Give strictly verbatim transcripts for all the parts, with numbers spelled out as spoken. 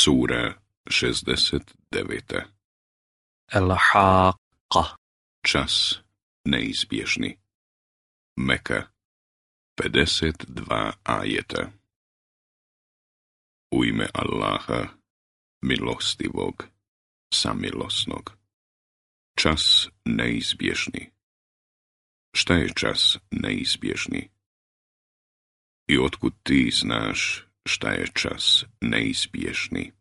Sura šezdeset deveta. El-Haqqa. Čas neizbježni. Meka, pedeset dva ajeta. U ime Allaha, milostivog, samilosnog. Čas neizbježni. Šta je čas neizbježni? I otkud ti znaš šta je čas neizbježni?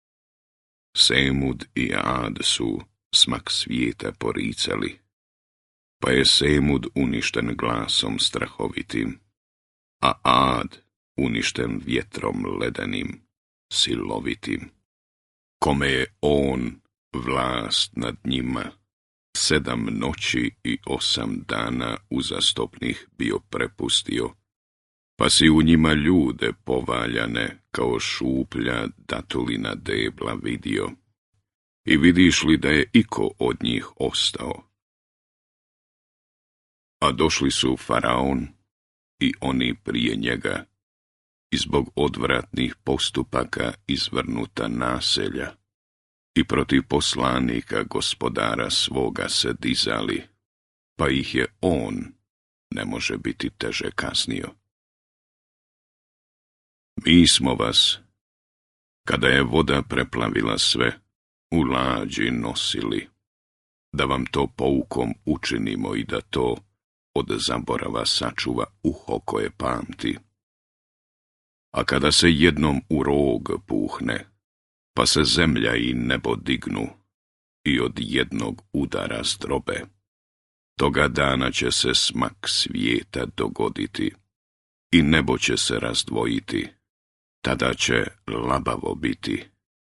Semud i Ad su smak svijeta poricali, pa je Semud uništen glasom strahovitim, a Ad uništen vjetrom ledenim, silovitim. Kome je on vlast nad njima, sedam noći i osam dana uzastopnih bio prepustio, pa si u njima ljude povaljane kao šuplja datulina debla vidio. I vidiš li da je iko od njih ostao? A došli su Faraon i oni prije njega, i zbog odvratnih postupaka izvrnuta naselja, i protiv poslanika gospodara svoga se dizali, pa ih je on ne može biti teže kaznio. Mi smo vas, kada je voda preplavila sve, u lađi nosili, da vam to poukom učinimo i da to od zaborava sačuva uho koje pamti. A kada se jednom u rog puhne, pa se zemlja i nebo dignu i od jednog udara zdrobe, toga dana će se smak svijeta dogoditi i nebo će se razdvojiti, tada će labavo biti.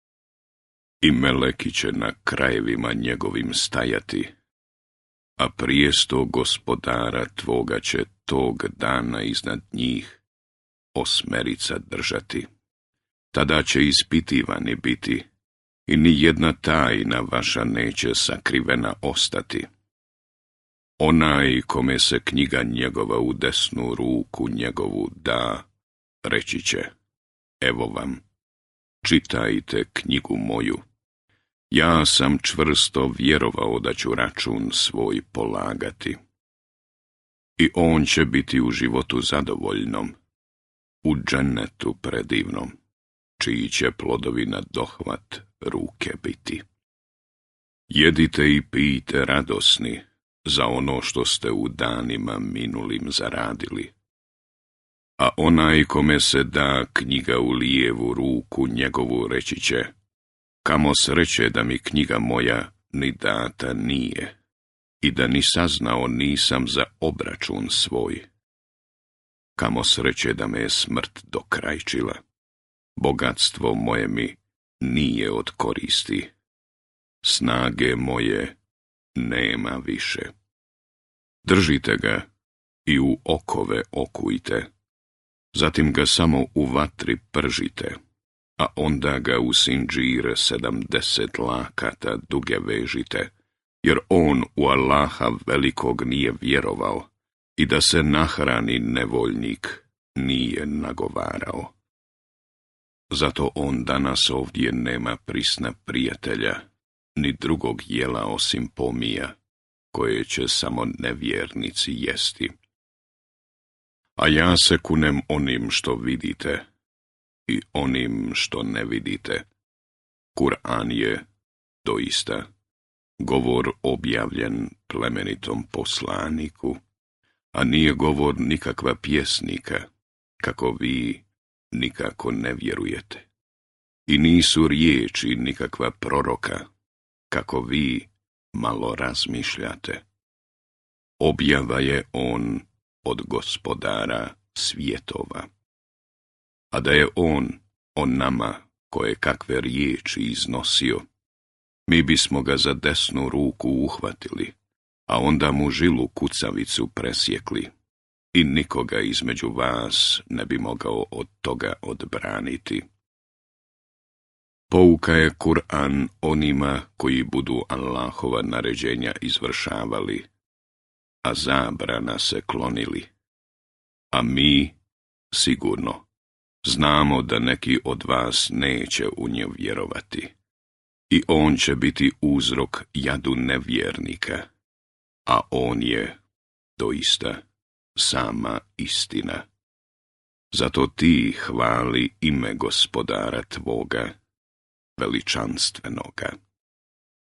I meleki će na krajevima njegovim stajati, a prijesto gospodara tvoga će tog dana iznad njih osmerica držati. Tada će ispitivani biti i ni jedna tajna vaša neće sakrivena ostati. Onaj kome se knjiga njegova u desnu ruku njegovu da, reći će, evo vam, čitajte knjigu moju. Ja sam čvrsto vjerovao da ću račun svoj polagati. I on će biti u životu zadovoljnom, u džennetu predivnom, čiji će plodovi na dohvat ruke biti. Jedite i pijte radosni za ono što ste u danima minulim zaradili. A onaj kome se da knjiga u lijevu ruku njegovu reći će, kamo sreće da mi knjiga moja ni data nije i da ni saznao nisam za obračun svoj. Kamo sreće da me je smrt dokrajčila, bogatstvo moje mi nije od koristi, snage moje nema više. Držite ga i u okove okujte, zatim ga samo u vatri pržite, a onda ga u sinđire sedamdeset lakata duge vežite, jer on u Allaha velikog nije vjerovao i da se nahrani nevoljnik nije nagovarao. Zato on danas ovdje nema prisna prijatelja, ni drugog jela osim pomija, koje će samo nevjernici jesti. A ja se kunem onim što vidite i onim što ne vidite. Kur'an je, doista, govor objavljen plemenitom poslaniku, a nije govor nikakva pjesnika, kako vi nikako ne vjerujete. I nisu riječi nikakva proroka, kako vi malo razmišljate. Objava je on od gospodara svjetova. A da je on o nama koje kakve riječi iznosio, mi bismo ga za desnu ruku uhvatili, a onda mu žilu kucavicu presjekli i nikoga između vas ne bi mogao od toga odbraniti. Pouka je Kur'an onima koji budu Allahova naređenja izvršavali, a zabrana se klonili. A mi, sigurno, znamo da neki od vas neće u nje vjerovati. I on će biti uzrok jadu nevjernika, a on je doista sama istina. Zato ti hvali ime Gospodara tvoga, veličanstvenoga.